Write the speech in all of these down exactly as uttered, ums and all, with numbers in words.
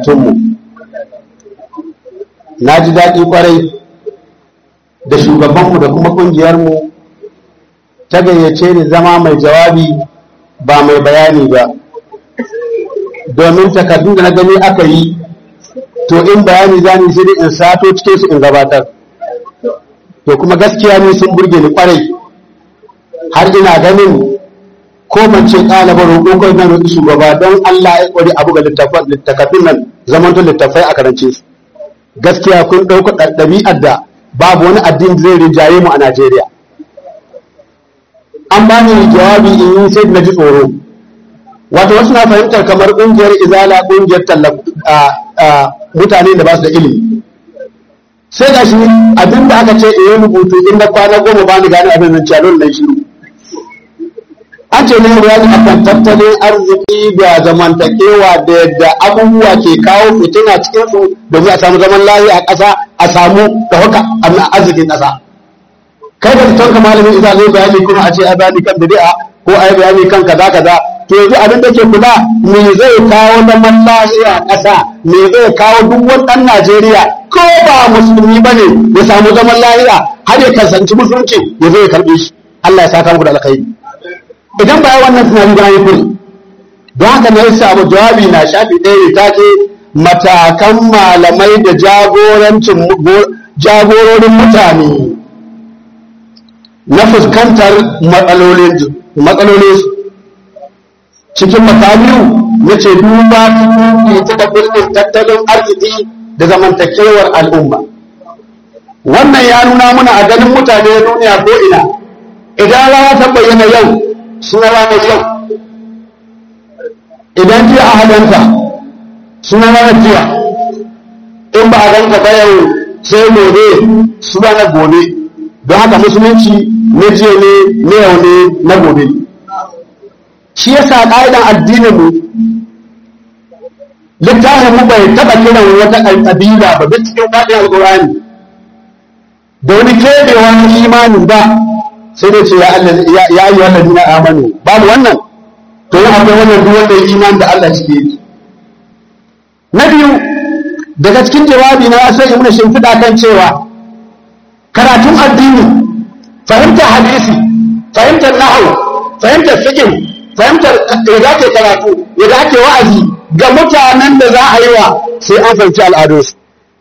karatunmu. Na ji daɗi ƙwarai da shugabanmu da kuma ƙungiyarmu ta gayyace ni zama mai jawabi ba mai bayani ba, domin takardun da na gani aka yi to in bayani za ni sai in sato cikin su in gabatar. To kuma gaskiya ne sun burge ni ƙwarai, har ina ganin ko mace ɗalibar roƙo ko na roƙi shugaba don Allah ya ƙwari abu ga littafin nan zamanto littafai a karance su. Gaskiya kun ɗauka ɗabi'ar da babu wani addini zai rinjaye mu a Najeriya. An ba ni jawabi in yi sai na ji tsoro. Wato wasu na fahimtar kamar ƙungiyar izala ƙungiyar tallafa mutane da ba su da ilimi. Sai ga shi abin da aka ce in yi rubutu in na kwana goma ba ni gane abin nan calon na shiru. An ce ne bayani akan tattalin arziki da zamantakewa da yadda abubuwa ke kawo fitina cikin su domin a samu zaman lafiya a ƙasa, a samu ɗaukaka a arzikin ƙasa. Kai da tonka malamin idan zai bayani kuma a ce ai bayani kan bid'a ko ai bayani kan kaza kaza, to yanzu abin da ke kula me zai kawo zaman lafiya a ƙasa, me zai kawo duk wani ɗan Najeriya ko ba musulmi bane ya samu zaman lafiya har ya kasance musulunci ya zo ya karɓe shi. Allah ya saka muku da alkhairi. Idan ba wannan tunani ba yi kuri, don haka na yi samu jawabi na shafi ɗaya ta ce matakan malamai da jagorancin jagororin mutane na fuskantar matsalolin su. Cikin makamiyu na ce duba ta ta birnin tattalin arziki da zamantakewar al'umma. Wannan ya nuna muna a ganin mutane duniya ko ina, idan rana ta bayyana yau suna ranar yau, idan jiya a hadanta suna ranar jiya, in ba a ganka ba yau sai gobe suna na gobe. Don haka musulunci na jiya ne na yau ne na gobe. Shi yasa ƙa'idan addinin mu littafin mu bai taɓa kiran wata ƙabila ba duk cikin faɗin alƙur'ani da wani keɓewa na imani ba, sai dai ce ya yi wannan dina amanu babu wannan. To yi akwai wannan duk wanda ya iman da Allah cike yi. Na biyu daga cikin jawabi na sai in muna shimfiɗa kan cewa karatun addini, fahimtar hadisi, fahimtar nahwu, fahimtar fiqh, fahimtar yadda ake karatu, yadda ake wa'azi ga mutanen da za a yi wa sai an fahimci al'adunsu.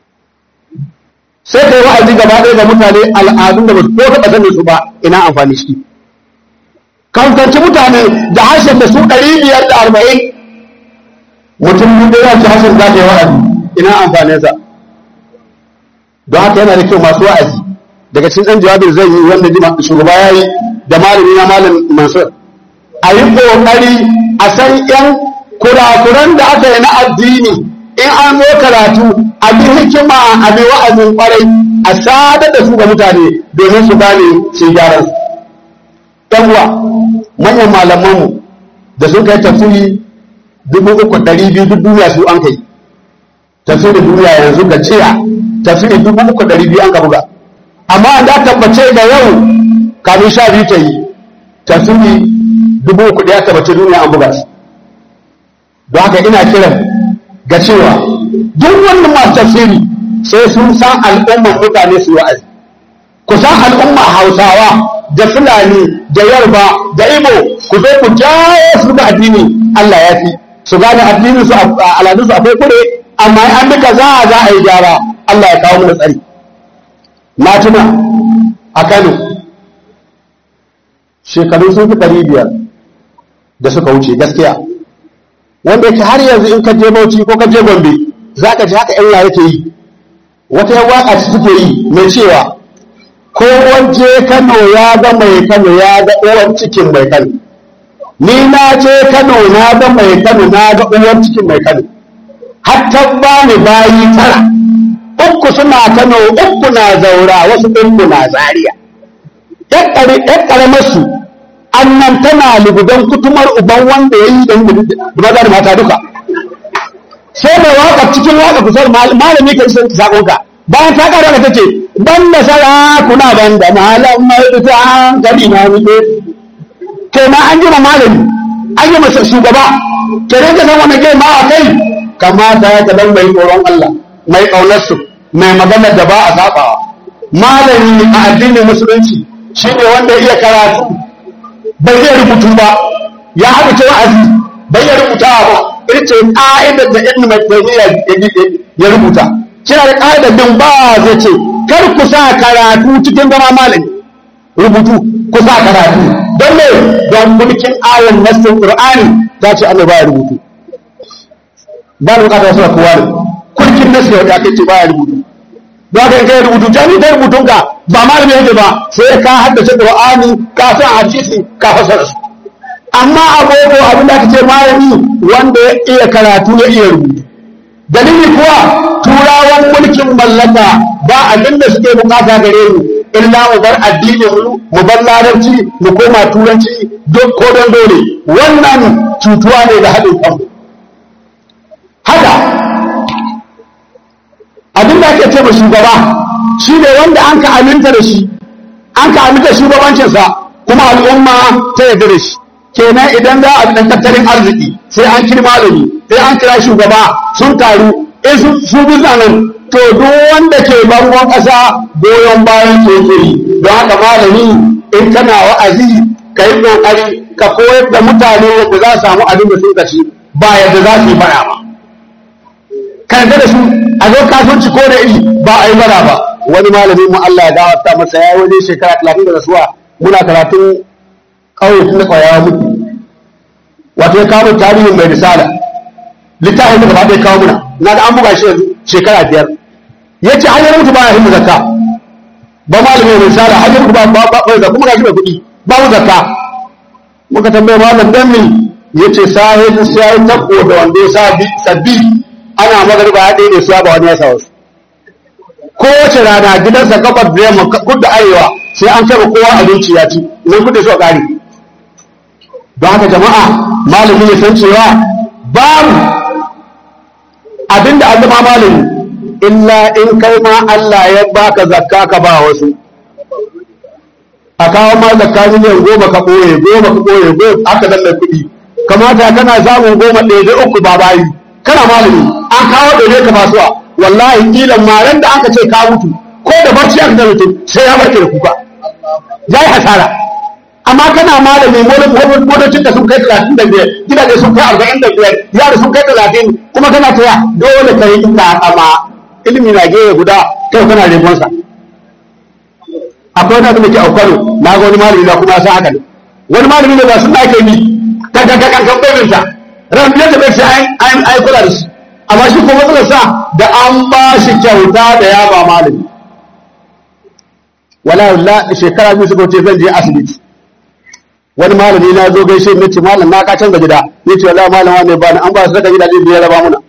Sai kai wa'azi gaba ɗaya ga mutane al'adun da ba su ko taɓa sanin su ba, ina amfani shi. Kankanci mutane da harshen da su ɗari biyar da arba'in mutum da ya ci harshen za ka yi wa'azi, ina amfanin sa. Don haka yana da kyau masu wa'azi daga cikin ɗan jawabin zai yi wanda ji shugaba ya yi da malami na malam Mansur, a yi ƙoƙari a san ƴan kurakuran da aka yi na addini. In an zo karatu a bi hikima a bi wa'azin kwarai a sadar da su ga mutane domin su gane su gyaran su. Ɗan uwa manyan malamanmu da sun kai tafsiri dubu uku ɗari biyu duk duniya su an kai. Tafsirin duniya yanzu ga jiya tafsiri dubu uku ɗari biyu an ka buga. Amma an da tabbace da yau kamin sha biyu ta yi tafsiri dubu uku ɗaya tabbace duniya an buga su. Don haka ina kiran ga cewa duk wannan masu tafsiri sai sun san al'ummar mutane su wa'azi. Ku san al'umma Hausawa da Fulani da Yarba da Igbo, ku zo ku jawo su da addini Allah ya fi su gane addinin su al'adun su akwai kure, amma an duka za a za a yi gyara Allah ya kawo mu tsari. Na tuna a Kano shekaru sun fi ɗari biyar da suka wuce gaskiya, wanda yake har yanzu in ka je Bauchi ko ka je Gombe za ka ji haka ƴan yare ke yi. Wata yan waka suke yi mai cewa ko waje Kano ya ga mai Kano ya ga uwar cikin mai Kano, ni na je Kano na ga mai Kano na ga uwar cikin mai Kano, hatta ba ni bayi tara, uku suna Kano uku na Zaura wasu uku na Zaria. Ƴan ƙaramar su annan tana lugudan kutumar uban wanda ya yi da maza da mata duka. Sai da waka cikin waka kusur malami ka isa sakonka bayan ta kara da tace ban da sarakuna ban da malam mai fita hankali na wuce. Kai ma an jima malami an jima shugaba kenan ka san wani kai ma a kai kamata ya kadan mai tsoron Allah mai ƙaunarsu mai magana da ba a sabawa. Malami a addinin musulunci shine wanda ya iya karatu bai iya rubutu ba, ya haɗa ce wa'azi bai iya rubutawa ba, ita ce ƙa'idar da ibn Taymiya ya rubuta. Kina da ƙa'idar din ba zai ce kar ku sa karatu cikin zama malami, rubutu ku sa karatu don me don mulkin ayan nassin Qur'ani ta ce Allah baya rubutu. Ba da bukatar suna kowa ne kulkin nasu ya kai ce baya rubutu. Don haka in kai rubutu jami kai rubutun ka ba malami yake ba sai ka haddace Qur'ani ka san hadisi ka fasara su. Amma agogo abin da aka ce malami wanda ya iya karatu ya iya rubutu. Dalili kuwa turawan mulkin mallaka ba abin da suke bukata gare mu illa mu bar addinin mu mu bar larabci mu koma turanci duk ko don dole. Wannan cutuwa ne da haɗin kanmu. Haka abin da ake ce ma shugaba shi ne wanda an ka aminta da shi an ka aminta shugabancinsa kuma al'umma ta yarda da shi. Kenan idan za a bi tattalin arziki sai an kira malami sai an kira shugaba sun taru in su bisa nan to duk wanda ke bangon ƙasa goyon bayan ke yi. Don haka malami in kana wa'azi ka yi ƙoƙari ka koyar da mutane yadda za su samu abin da sun kaci ba yadda za su yi bara ba. Kan da su a zo kasuwanci ko da iri ba a yi bara ba. Wani malamin mu Allah ya gawata masa ya wani shekara talatin da rasuwa muna karatun ƙauye tun da ƙwayawa mutu. Wato ya kawo tarihin mai risala littafin da gaba ɗaya kawo muna na da an buga shi yanzu shekara biyar. Ya ce hanyar mutu ba ya hindu zakka ba malamin mai risala hanyar mutu ba ba zakka kuma gashi mai kuɗi ba mu zakka. Muka tambaye malam dan min ya ce sahin sai ya tabbo da wanda ya sabbi ana magariba ya ɗaya da su ba wani ya sa wasu. Kowace rana gidansa gabar da yamma kudu da arewa sai an kai kowa abinci ya ci nan kudu su a ƙari. Don haka jama'a malami ya san cewa babu abinda an zama malami illa in kai ma Allah ya baka zakka ka ba wasu. A kawo ma zakka miliyan goma ka ɓoye goma ka ɓoye goma aka danna kuɗi kamata kana samun goma ɗaya da uku ba bayi kana malami an kawo ɗaya ka basuwa wallahi kilan maran da aka ce ka mutu ko da barci aka mutu sai ya barke da kuka ya yi hasara. Amma kana malami motocin da sun kai talatin da biyar gidaje sun kai arba'in da biyar yara sun kai talatin kuma kana taya dole ka yi ina amma ilimi na gefe guda kai kana regonsa. Akwai wani da ke aukano na ga wani malami na kuma sa haka ne wani malami ne ba sun da ake yi kankan kankan kan babinsa ran biyar da bai sai an ai kula da shi amma shi ko matsalar sa da an ba shi kyauta da ya ba malami. Wala la shekara biyu suka wuce zan je asibiti wani malami na zo gaishe ni ce malam na ka canza gida ni ce wallahi malam wani ba an ba su daga gidaje biyar raba muna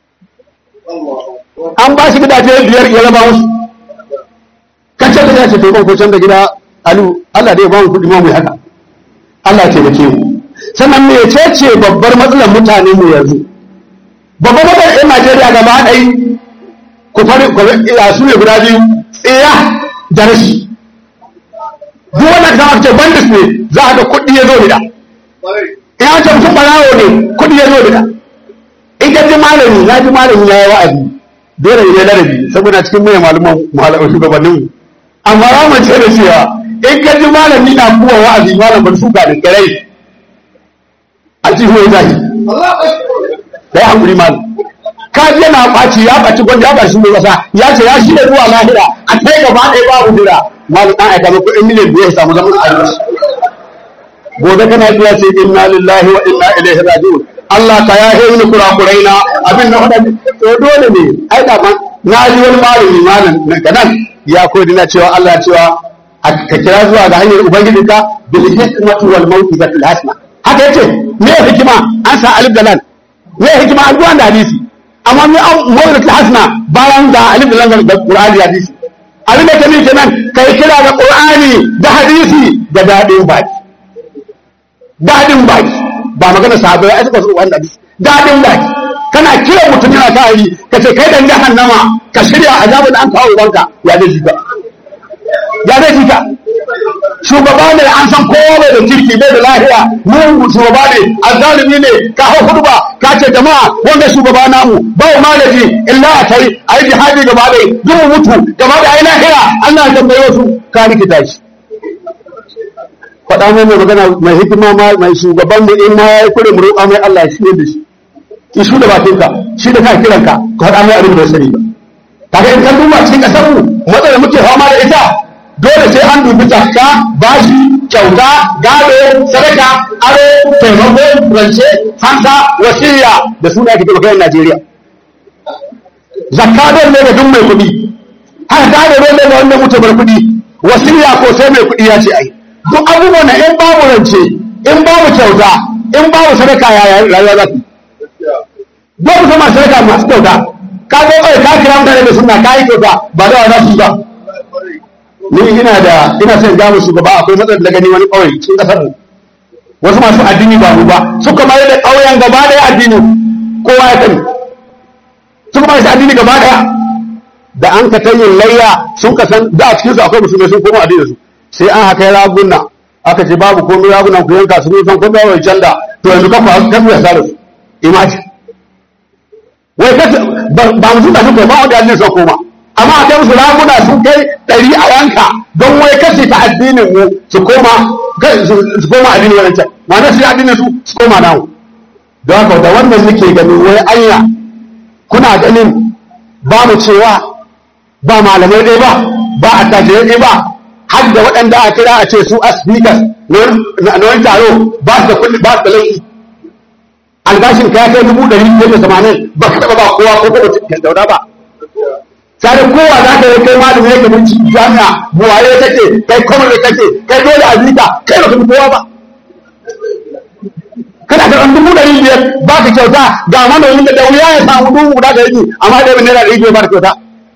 an ba shi gidaje biyar ya raba musu kace da ce to ban ko canza gida alu Allah dai ba mu kudi mu haka Allah ya taimake mu. Sannan me ce babbar matsalar mutanen mu yanzu babbar matsalar ɗan Najeriya gaba ɗaya ku fari ku su ne guda biyu tsiya da rashi. Duk wanda ka zama ce bandis ne za a ga kuɗi ya zo da in an ce mutum ɓarawo ne kuɗi ya zo da in ka ji malami na ji malami ya yi wa'azi dole ne larabi saboda cikin mai malaman malaman shugabannin mu amma ya mace da cewa in ka ji malami na kuwa wa'azi malam ban shuka da kirai a cikin wani zahi dai hankuri malam ka ji yana ɓaci ya ɓaci gwanda ya ɓaci mai ƙasa ya ce ya shi da zuwa lahira a kai gaba ɗaya babu jira malam an aika maka in miliyan biyar samu zaman arziki gobe kana biya ce inna lillahi wa inna ilaihi raji'un Allah ka ya he ni kurakurai na abin na faɗa to dole ne ai da na ji wani malami malam daga nan ya koyi na cewa Allah cewa ka kira zuwa ga hanyar ubangijinka bil hikmati wal mau'izati al hasana haka yace me hikima an sa alif da lam me hikima an duwan da hadisi amma me mau'izati al hasana bayan da alif da lam da qur'ani hadisi abin da kake kenan kai kira da qur'ani da hadisi da dadin baki dadin baki ba magana sahabbai ai suka so wannan hadisi dadin baki kana kira mutum yana tari kace kai dan jahannama ka shirya azabin an kawo banka ya zai jika ya zai jika shugaba ne an san kowa bai da kirki bai da lahiya mu shugaba ne azzalimi ne ka hau hudba ka ce jama'a wanda shugaba namu ba mu malaji illa a kai a yi jihadi gaba da duk mu mutu gaba da ai lahiya Allah ya tambaye su ka rikita shi faɗa mai magana mai hikima mai shugaban mu in ma ya yi kure mu roƙa mai Allah shi ne da shi ki su da bakinka shi da ka kiranka ka faɗa mai abin da ya sani ba kaga in kan duba cikin ƙasar mu matsalar muke fama da ita dole sai an dubi zakka bashi kyauta gado sadaka aro taimako rance fansa wasiya da suna ake kai Najeriya zakka dole ne ga duk mai kuɗi har gado dole ne ga wanda mutu bar kuɗi wasiya ko sai mai kuɗi ya ce ai duk abubuwan na in babu rance in babu kyauta in babu sadaka yaya rayuwa za su babu zama sadaka masu kyauta ka zo kai ka kira mutane da suna kayi kyauta ba da za su yi ba ni ina da ina son ga musu gaba akwai matsalar da gani wani ƙauye cikin ƙasar mu wasu masu addini ba mu ba suka mai da ƙauyen gaba ɗaya addini kowa ya sani suka mai da addini gaba ɗaya da an ka tayin layya sun ka san da a cikin su akwai musulmai sun koma addinin su sai an haka raguna aka ce babu komai ragunan ku yanka su ne san komai wai janda to yanzu ka fa kan ya sare su imaji wai ka ba mu zuba su ko ba wanda addinin su koma amma a kai musu raguna sun kai ɗari a yanka don wai kashe ta addinin mu su koma su koma addinin wancan ma'ana su yi addinin su su koma namu don haka da wannan nake ganin wai anya kuna ganin ba mu cewa ba malamai ɗaya ba ba attajirai ɗaya ba har da waɗanda a kira a ce su as speakers na wani taro ba su da kuɗi ba su da laifi albashin ka ya kai dubu ɗari biyar da tamanin ba ka taɓa ba kowa ko kuma cikin daura ba tare kowa za ka yi kai malami yake binci jami'a buwaye kake kai kwamar kake kai dole a zika kai ba ka fi kowa ba kana karɓar dubu ɗari biyar ba ka kyauta ga manomin da wuya ya samu dubu guda da yake amma da yamin naira ɗari biyar ba ka kyauta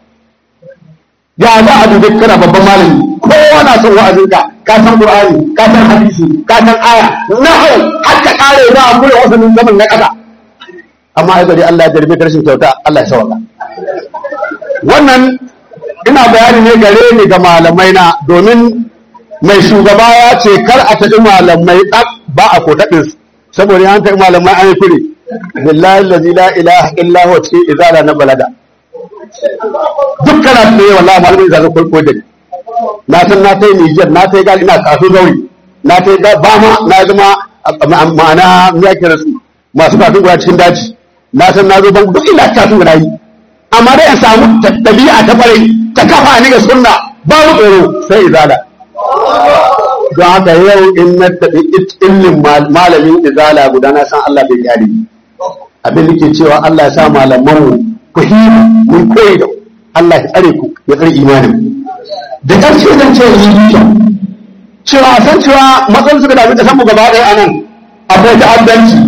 ya za a dubi kana babban malami kowa na son wa'azinka ka san qur'ani ka san hadisi ka san aya nahu har ka kare ba a kula wasannin zaman na ƙasa amma ai bari Allah ya jarbe rashin kyauta Allah ya sauka wannan ina bayani ne gare ni ga malamai na domin mai shugaba ya ce kar a taɗi malamai ɗak ba a kotaɗin su saboda an taɗi malamai an yi kure billahi allazi la ilaha illa huwa cikin izala na balada duk kana tsaye wallahi malamai za su kulko da na san na tai Niger na tai gali ina kasu gauri na tai ba ma na zama ma'ana ya kira su masu kasu guda cikin daji na san na zo ban duk ina kasu guda yi amma dai in samu tabi'a ta bare ta kafa ni ga sunna babu tsoro sai izala don haka yau in na tabi illin malamin izala guda na san Allah bai kyale abin da ke cewa Allah ya sa malaman mu ku hima mun koyi da Allah ya tsare ku ya tsare imanin da ƙarshe zan ce yi duka cewa a san cewa matsalar suka dami ƙasar mu gaba ɗaya anan akwai ta'addanci